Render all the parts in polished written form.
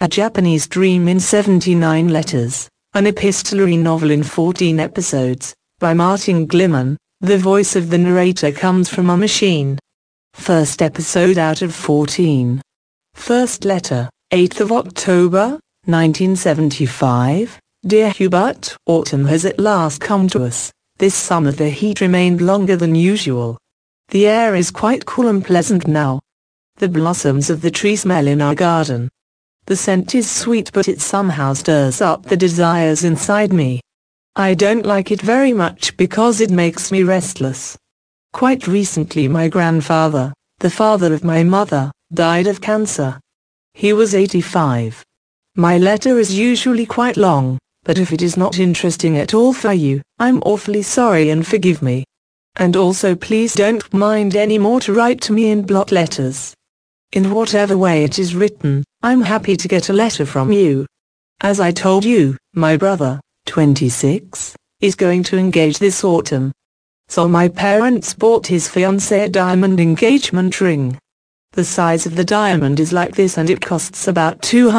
A Japanese Dream in 79 Letters, an epistolary novel in 14 episodes, by Martin Gliman. The voice of the narrator comes from a machine. First episode out of 14. First letter, 8th of October, 1975. Dear Hubert, autumn has at last come to us. This summer the heat remained longer than usual. The air is quite cool and pleasant now. The blossoms of the tree smell in our garden. The scent is sweet, but it somehow stirs up the desires inside me. I don't like it very much because it makes me restless. Quite recently my grandfather, the father of my mother, died of cancer. He was 85. My letter is usually quite long, but if it is not interesting at all for you, I'm awfully sorry and forgive me. And also please don't mind any more to write to me in block letters. In whatever way it is written, I'm happy to get a letter from you. As I told you, my brother, 26, is going to engage this autumn. So my parents bought his fiancée a diamond engagement ring. The size of the diamond is like this and it costs about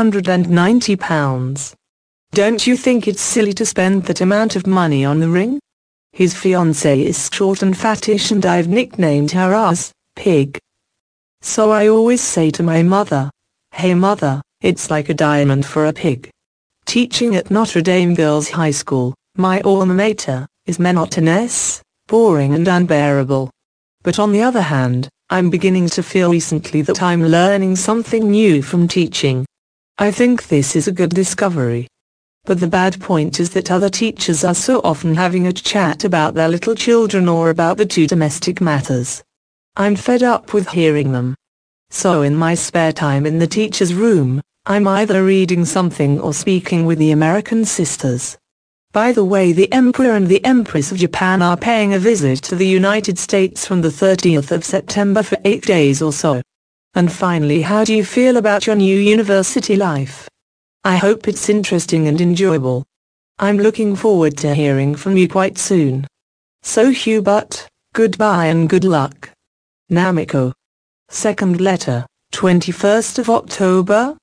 £290. Don't you think it's silly to spend that amount of money on the ring? His fiancée is short and fattish and I've nicknamed her as Pig. So I always say to my mother, "Hey mother, it's like a diamond for a pig." Teaching at Notre Dame Girls High School, my alma mater, is monotonous, boring and unbearable. But on the other hand, I'm beginning to feel recently that I'm learning something new from teaching. I think this is a good discovery. But the bad point is that other teachers are so often having a chat about their little children or about the two domestic matters. I'm fed up with hearing them. So in my spare time in the teacher's room, I'm either reading something or speaking with the American sisters. By the way, the Emperor and the Empress of Japan are paying a visit to the United States from the 30th of September for 8 days or so. And finally, how do you feel about your new university life? I hope it's interesting and enjoyable. I'm looking forward to hearing from you quite soon. So Hubert, goodbye and good luck. Namiko. Second letter, 21st of October,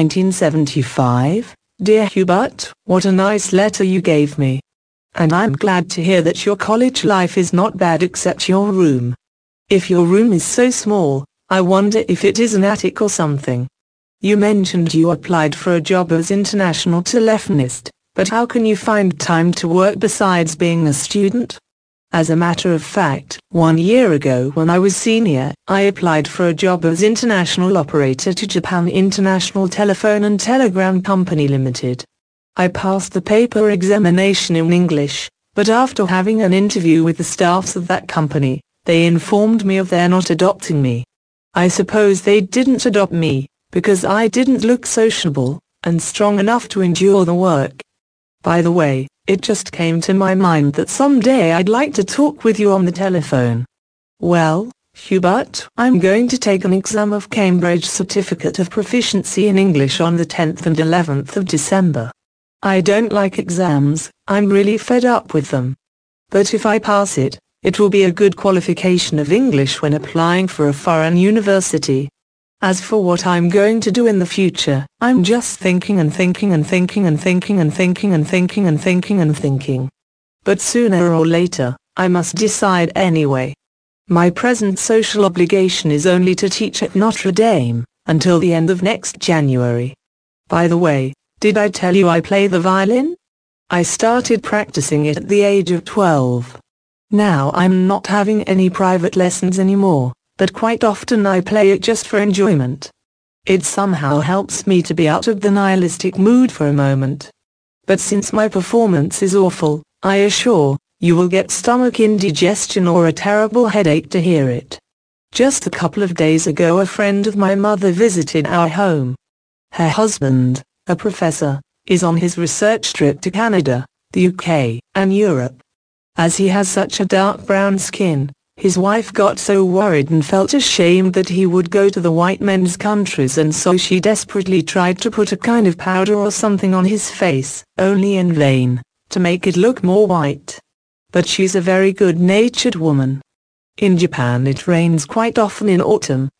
1975. Dear Hubert, what a nice letter you gave me. And I'm glad to hear that your college life is not bad except your room. If your room is so small, I wonder if it is an attic or something. You mentioned you applied for a job as international telephonist, but how can you find time to work besides being a student? As a matter of fact, 1 year ago when I was senior, I applied for a job as international operator to Japan International Telephone and Telegram Company Limited. I passed the paper examination in English, but after having an interview with the staffs of that company, they informed me of their not adopting me. I suppose they didn't adopt me, because I didn't look sociable and strong enough to endure the work. By the way, it just came to my mind that someday I'd like to talk with you on the telephone. Well, Hubert, I'm going to take an exam of Cambridge Certificate of Proficiency in English on the 10th and 11th of December. I don't like exams, I'm really fed up with them. But if I pass it, it will be a good qualification of English when applying for a foreign university. As for what I'm going to do in the future, I'm just thinking and thinking and thinking and thinking and thinking and thinking and thinking and thinking. But sooner or later, I must decide anyway. My present social obligation is only to teach at Notre Dame, until the end of next January. By the way, did I tell you I play the violin? I started practicing it at the age of 12. Now I'm not having any private lessons anymore, but quite often I play it just for enjoyment. It somehow helps me to be out of the nihilistic mood for a moment. But since my performance is awful, I assure you will get stomach indigestion or a terrible headache to hear it. Just a couple of days ago a friend of my mother visited our home. Her husband, a professor, is on his research trip to Canada, the UK, and Europe. As he has such a dark brown skin, his wife got so worried and felt ashamed that he would go to the white men's countries, and so she desperately tried to put a kind of powder or something on his face, only in vain, to make it look more white. But she's a very good-natured woman. In Japan it rains quite often in autumn.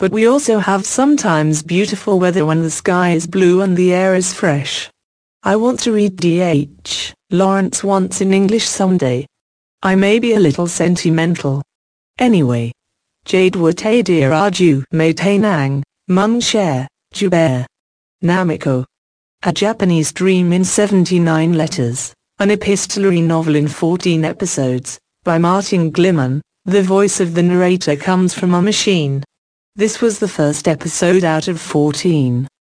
But we also have sometimes beautiful weather when the sky is blue and the air is fresh. I want to read D.H. Lawrence once in English someday. I may be a little sentimental. Anyway. Jade Wate Dear Arju Meitanang, Mung Share, Jubair. Namiko. A Japanese Dream in 79 Letters, an epistolary novel in 14 episodes, by Martin Gliman. The voice of the narrator comes from a machine. This was the first episode out of 14.